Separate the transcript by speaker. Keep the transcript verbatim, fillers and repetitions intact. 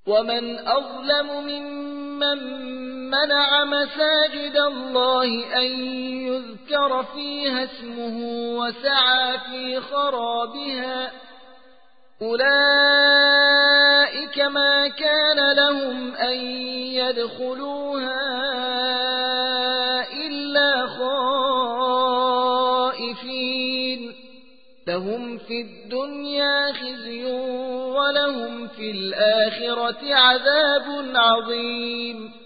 Speaker 1: ومن أظلم ممن منع مساجد الله أن يذكر فيها اسمه وسعى في خرابها أولئك ما كان لهم أن يدخلوها إلا خائفين لهم في الدنيا خزي ولهم في الآخرة عذاب عظيم.